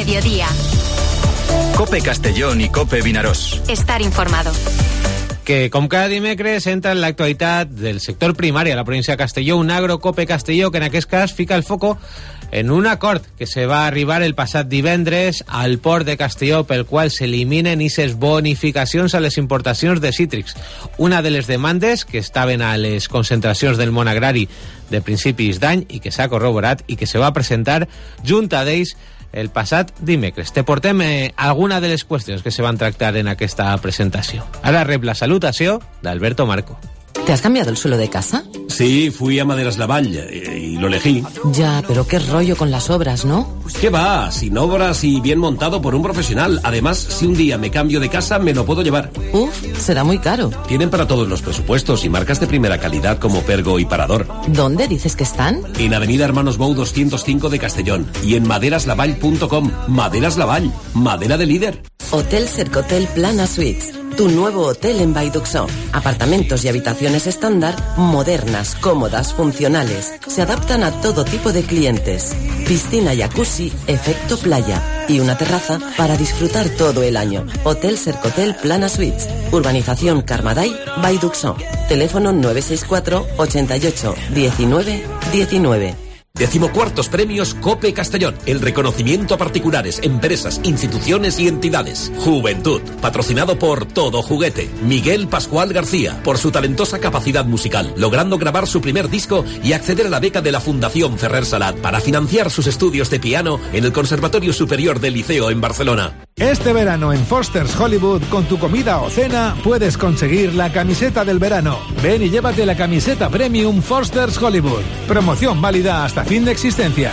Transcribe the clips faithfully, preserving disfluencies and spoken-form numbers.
Mediodía. COPE Castellón i COPE Vinaròs. Estar informado. Que com cada dimecres entra en l'actualitat del sector primari a la província de Castelló, un agro COPE Castelló que en aquest cas fica el foco en un acord que se va arribar el passat divendres al port de Castelló pel qual s'eliminen aquestes bonificacions a les importacions de cítrics. Una de les demandes que estaven a les concentracions del món agrari de principis d'any i que s'ha corroborat i que se va presentar junt a d'ells el passat dimecres. Te portem eh, alguna de les qüestions que se van tractar en aquesta presentació. Ara rep la salutació d'Alberto Marco. ¿Te has cambiado el suelo de casa? Sí, fui a Maderas Lavall y, y lo elegí. Ya, pero qué rollo con las obras, ¿no? ¿Qué va? Sin obras y bien montado por un profesional. Además, si un día me cambio de casa, me lo puedo llevar. Uf, será muy caro. Tienen para todos los presupuestos y marcas de primera calidad como Pergo y Parador. ¿Dónde dices que están? En Avenida Hermanos Bou doscientos cinco de Castellón y en maderas lavall punto com. Maderas Lavall, madera de líder. Hotel Cercotel Plana Suites. Tu nuevo hotel en Vallduxó. Apartamentos y habitaciones estándar, modernas, cómodas, funcionales. Se adaptan a todo tipo de clientes. Piscina, jacuzzi, efecto playa. Y una terraza para disfrutar todo el año. Hotel Cercotel Plana Suites. Urbanización Carmaday, Vallduxó. Teléfono nueve seis cuatro, ochenta y ocho, diecinueve, diecinueve. Decimocuartos premios COPE Castellón. El reconocimiento a particulares, empresas, instituciones y entidades. Juventud. Patrocinado por Todo Juguete. Miguel Pascual García. Por su talentosa capacidad musical, logrando grabar su primer disco y acceder a la beca de la Fundación Ferrer Salat para financiar sus estudios de piano en el Conservatorio Superior del Liceo en Barcelona. Este verano en Foster's Hollywood, con tu comida o cena, puedes conseguir la camiseta del verano. Ven y llévate la camiseta Premium Foster's Hollywood. Promoción válida hasta fin de existencias.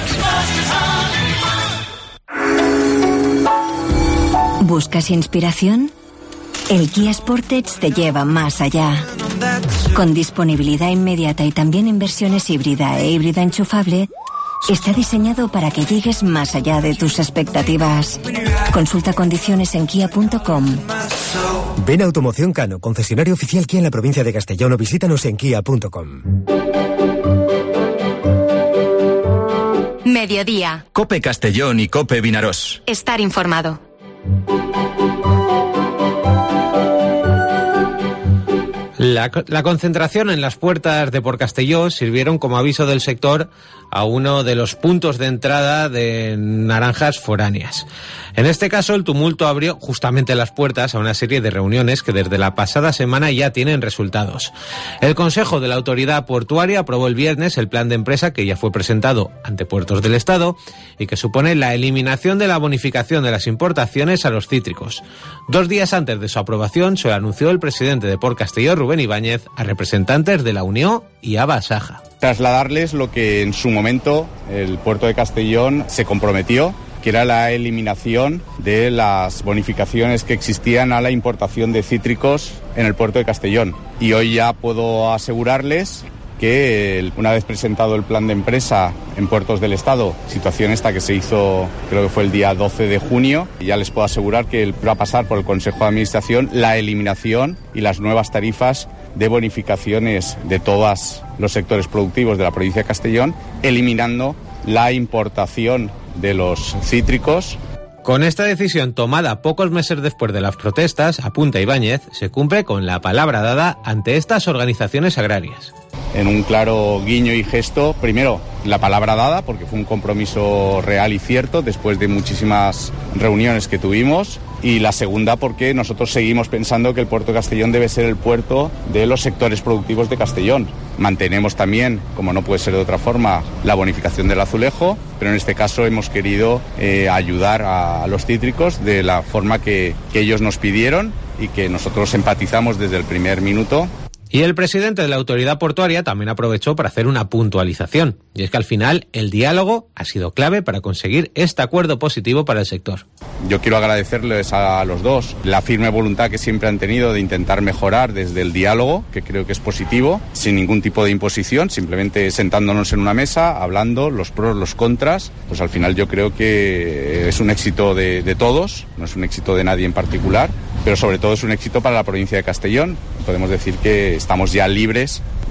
¿Buscas inspiración? El Kia Sportage te lleva más allá. Con disponibilidad inmediata y también en versiones híbrida e híbrida enchufable, está diseñado para que llegues más allá de tus expectativas. Consulta condiciones en kia punto com. Ven a Automoción Cano, concesionario oficial Kia en la provincia de Castellón, o visítanos en kia punto com. Mediodía. COPE Castellón y COPE Vinaròs. Estar informado. La, la concentración en las puertas de Port Castelló sirvieron como aviso del sector a uno de los puntos de entrada de naranjas foráneas. En este caso, el tumulto abrió justamente las puertas a una serie de reuniones que desde la pasada semana ya tienen resultados. El Consejo de la Autoridad Portuaria aprobó el viernes el plan de empresa que ya fue presentado ante Puertos del Estado y que supone la eliminación de la bonificación de las importaciones a los cítricos. Dos días antes de su aprobación, se lo anunció el presidente de Port Castelló, Rubén Ibáñez, a representantes de la Unión y a Basaja. Trasladarles lo que en su momento el puerto de Castellón se comprometió, que era la eliminación de las bonificaciones que existían a la importación de cítricos en el puerto de Castellón. Y hoy ya puedo asegurarles que una vez presentado el plan de empresa en Puertos del Estado, situación esta que se hizo creo que fue el día doce de junio, ya les puedo asegurar que va a pasar por el Consejo de Administración la eliminación y las nuevas tarifas de bonificaciones de todos los sectores productivos de la provincia de Castellón, eliminando la importación de los cítricos. Con esta decisión tomada pocos meses después de las protestas, apunta Ibáñez, se cumple con la palabra dada ante estas organizaciones agrarias. En un claro guiño y gesto, primero, la palabra dada, porque fue un compromiso real y cierto después de muchísimas reuniones que tuvimos, y la segunda porque nosotros seguimos pensando que el puerto de Castellón debe ser el puerto de los sectores productivos de Castellón. Mantenemos también, como no puede ser de otra forma, la bonificación del azulejo, pero en este caso hemos querido eh, ayudar a, a los cítricos de la forma que, que ellos nos pidieron y que nosotros empatizamos desde el primer minuto. Y el presidente de la autoridad portuaria también aprovechó para hacer una puntualización. Y es que al final el diálogo ha sido clave para conseguir este acuerdo positivo para el sector. Yo quiero agradecerles a los dos la firme voluntad que siempre han tenido de intentar mejorar desde el diálogo, que creo que es positivo, sin ningún tipo de imposición, simplemente sentándonos en una mesa, hablando los pros, los contras. Pues al final yo creo que es un éxito de, de todos, no es un éxito de nadie en particular, pero sobre todo es un éxito para la provincia de Castellón. Podemos decir que estamos ya libres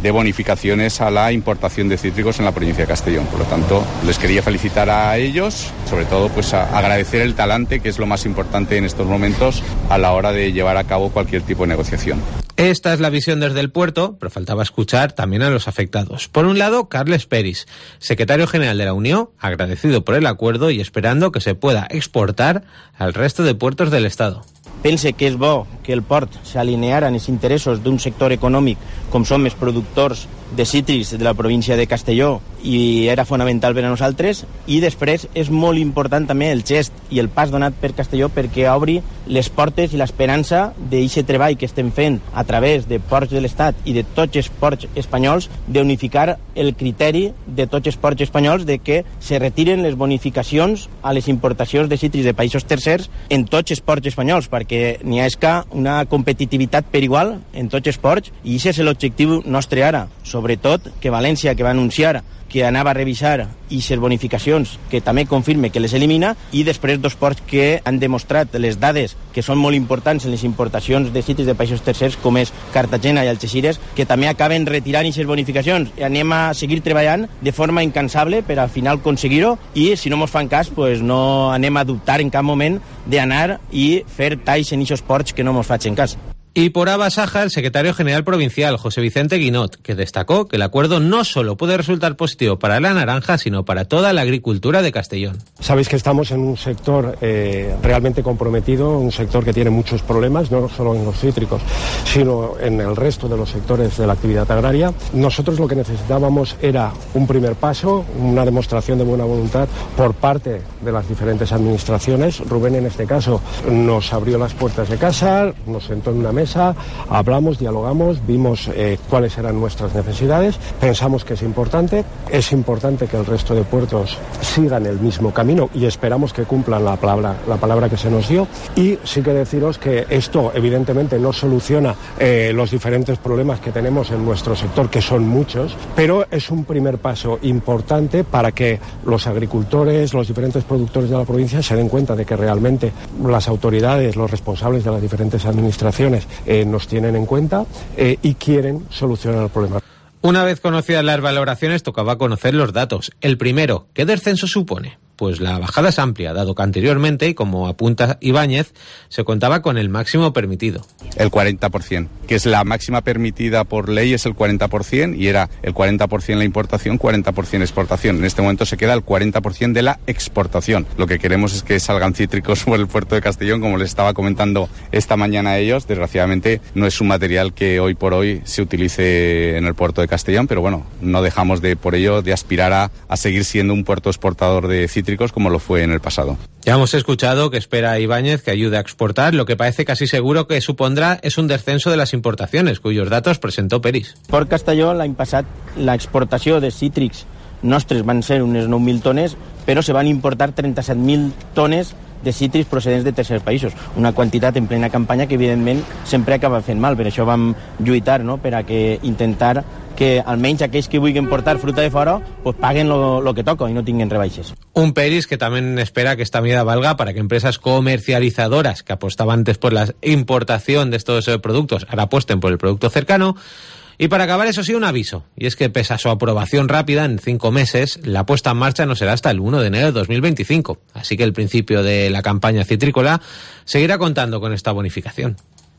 de bonificaciones a la importación de cítricos en la provincia de Castellón. Por lo tanto, les quería felicitar a ellos, sobre todo pues a agradecer el talante, que es lo más importante en estos momentos a la hora de llevar a cabo cualquier tipo de negociación. Esta es la visión desde el puerto, pero faltaba escuchar también a los afectados. Por un lado, Carles Peris, secretario general de la Unión, agradecido por el acuerdo y esperando que se pueda exportar al resto de puertos del Estado. Pense que és bo que el port s'alineara en els interessos d'un sector econòmic com som els productors de cítrics de la província de Castelló, i era fonamental per a nosaltres. I després és molt important també el gest i el pas donat per Castelló perquè obri les portes i l'esperança d'aquest treball que estem fent a través de ports de l'Estat i de tots els ports espanyols, d'unificar el criteri de tots els ports espanyols de que se retiren les bonificacions a les importacions de cítrics de països tercers en tots els ports espanyols, perquè n'hi ha una competitivitat per igual en tots els ports, i aquest és l'objectiu nostre ara. Sobretot que València, que va anunciar que anava a revisar aquestes bonificacions, que també confirme que les elimina, i després dos ports que han demostrat les dades que són molt importants en les importacions de cítrics de països tercers, com és Cartagena i Algeciras, que també acaben retirant aquestes bonificacions. I anem a seguir treballant de forma incansable per al final aconseguir-ho, i si no mos fan cas, pues no anem a dubtar en cap moment d'anar i fer talls en aquests ports que no mos facin cas. Y por A Basaja, el secretario general provincial, José Vicente Guinot, que destacó que el acuerdo no solo puede resultar positivo para la naranja, sino para toda la agricultura de Castellón. Sabéis que estamos en un sector eh, realmente comprometido, un sector que tiene muchos problemas, no solo en los cítricos, sino en el resto de los sectores de la actividad agraria. Nosotros lo que necesitábamos era un primer paso, una demostración de buena voluntad por parte de las diferentes administraciones. Rubén, en este caso, nos abrió las puertas de casa, nos sentó en una mesa, hablamos, dialogamos, vimos eh, cuáles eran nuestras necesidades, pensamos que es importante, es importante que el resto de puertos sigan el mismo camino y esperamos que cumplan la palabra, la palabra que se nos dio. Y sí que deciros que esto evidentemente no soluciona eh, los diferentes problemas que tenemos en nuestro sector, que son muchos, pero es un primer paso importante para que los agricultores, los diferentes productores de la provincia se den cuenta de que realmente las autoridades, los responsables de las diferentes administraciones Eh, nos tienen en cuenta eh, y quieren solucionar el problema. Una vez conocidas las valoraciones, tocaba conocer los datos. El primero, ¿qué descenso supone? Pues la bajada es amplia, dado que anteriormente, y como apunta Ibáñez, se contaba con el máximo permitido. El cuarenta por ciento, que es la máxima permitida por ley, es el cuarenta por ciento, y era el cuarenta por ciento la importación, cuarenta por ciento exportación. En este momento se queda el cuarenta por ciento de la exportación. Lo que queremos es que salgan cítricos por el puerto de Castellón, como les estaba comentando esta mañana a ellos. Desgraciadamente no es un material que hoy por hoy se utilice en el puerto de Castellón, pero bueno, no dejamos de por ello de aspirar a, a seguir siendo un puerto exportador de cítricos como lo fue en el pasado. Ya hemos escuchado que espera a Ibáñez que ayude a exportar. Lo que parece casi seguro que supondrá es un descenso de las importaciones, cuyos datos presentó Peris. Por Castelló, l'any passat, l'exportació de cítrics nostres van ser unes nou mil tones, però se van importar trenta-set mil tones de cítrics procedents de tercers països, una quantitat en plena campanya que evidentment sempre acaba fent mal. Per això vam lluitar, no?, per a que intentar que almenys aquells que vulguin portar fruta de fora pues paguen lo, lo que toca y no tinguen rebaixes. Un Peris que también espera que esta medida valga para que empresas comercializadoras que apostaban antes por la importación de estos productos ahora apuesten por el producto cercano. Y para acabar, eso sí, un aviso, y es que pese a su aprobación rápida en cinco meses, la puesta en marcha no será hasta el uno de enero de dos mil veinticinco, así que el principio de la campaña citrícola seguirá contando con esta bonificación.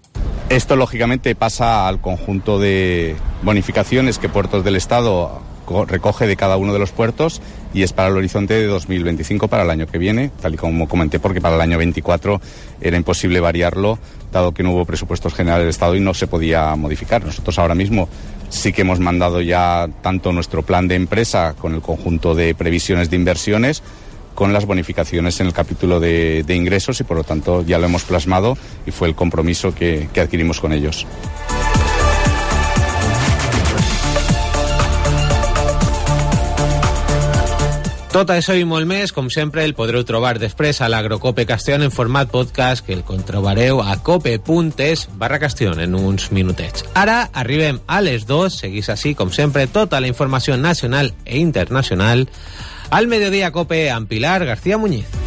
Esto lógicamente pasa al conjunto de bonificaciones que Puertos del Estado recoge de cada uno de los puertos, y es para el horizonte de dos mil veinticinco, para el año que viene, tal y como comenté, porque para el año veinticuatro era imposible variarlo, dado que no hubo presupuestos generales del Estado y no se podía modificar. Nosotros ahora mismo sí que hemos mandado ya tanto nuestro plan de empresa con el conjunto de previsiones de inversiones, con las bonificaciones en el capítulo de, de ingresos, y por lo tanto ya lo hemos plasmado y fue el compromiso que, que adquirimos con ellos. Tot això i molt més, com sempre, el podreu trobar després a l'Agrocope Castellón en format podcast, que el trobareu a cope.es barra Castellón en uns minutets. Ara arribem a les dos, seguís així, com sempre, tota la informació nacional e internacional al Mediodía Cope amb Pilar García Muñiz.